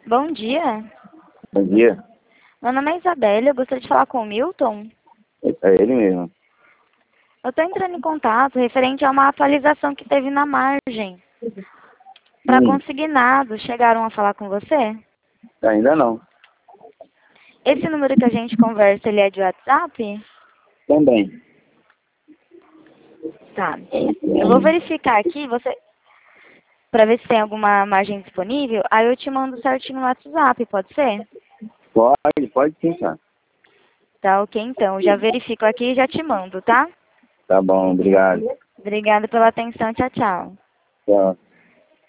Bom dia. Bom dia. Meu nome é Isabelle, eu gostaria de falar com o Milton. É ele mesmo. Eu estou entrando em contato referente a uma atualização que teve na margem. Para consignados, chegaram a falar com você? Ainda não. Esse número que a gente conversa, ele é de WhatsApp? Também. Tá. Eu vou verificar aqui, para ver se tem alguma margem disponível, aí eu te mando certinho no WhatsApp, pode ser? Pode sim, cara. Tá, ok então. Eu já verifico aqui e já te mando, tá? Tá bom, obrigado. Obrigada pela atenção. Tchau, tchau. Tchau.